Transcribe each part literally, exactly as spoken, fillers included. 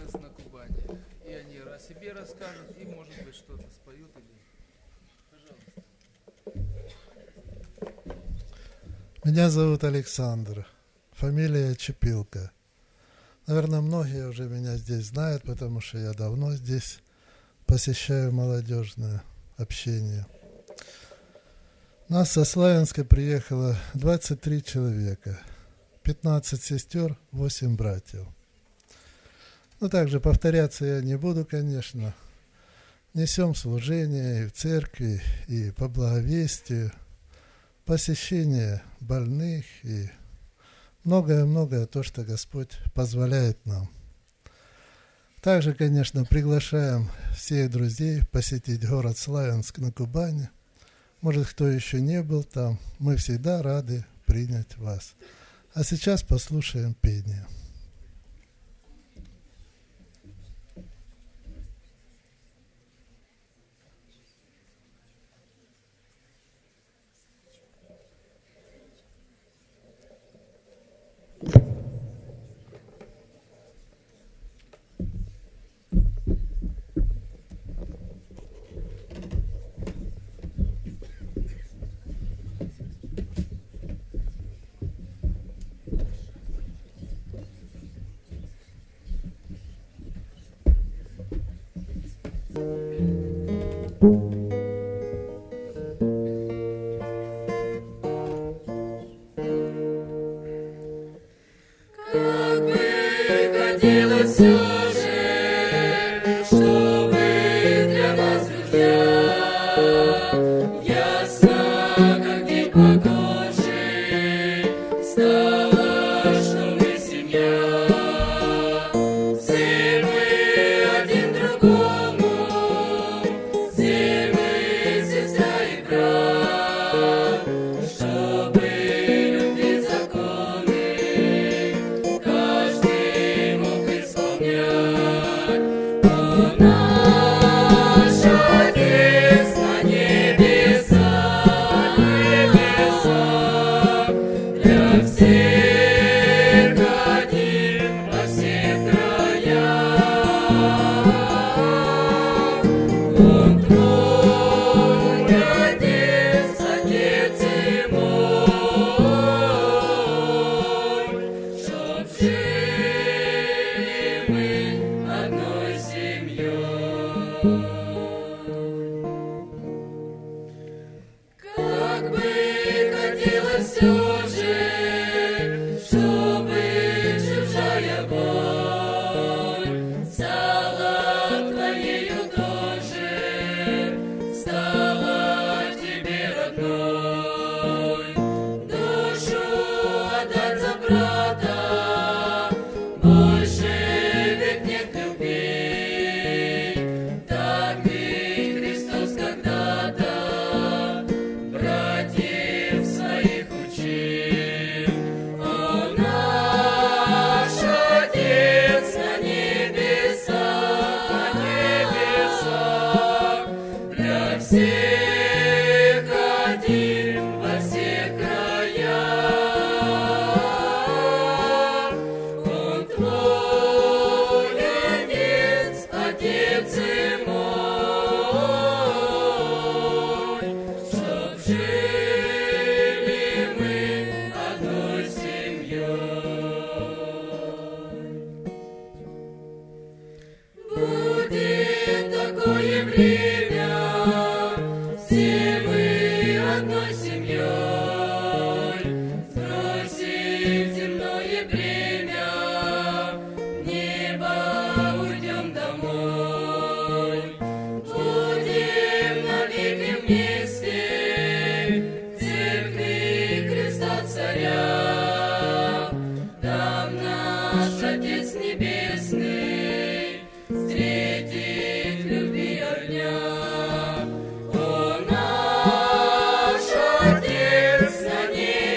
славянец на Кубани. И они о себе расскажут, и, может быть, что-то споют. Или... Пожалуйста. Меня зовут Александр, фамилия Чепилка. Наверное, многие уже меня здесь знают, потому что я давно здесь посещаю молодежное общение. Нас со Славянска приехало двадцать три человека, пятнадцать сестер, восемь братьев. Ну, также повторяться я не буду, конечно. Несем служение и в церкви, и по благовестию, посещение больных и многое-многое то, что Господь позволяет нам. Также, конечно, приглашаем всех друзей посетить город Славянск на Кубани. Может, кто еще не был там, мы всегда рады принять вас. А сейчас послушаем пение.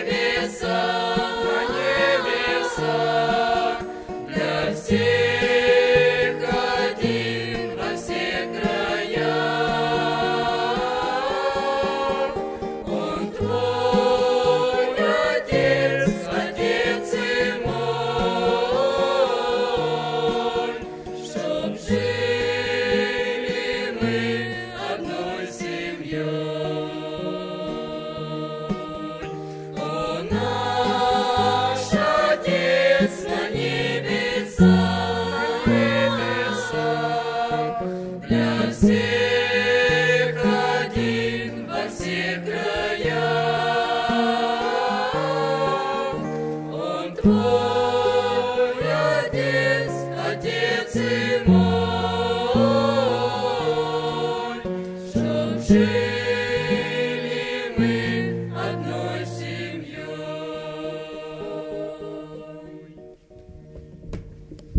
Всех Отец и мой, чтоб жить.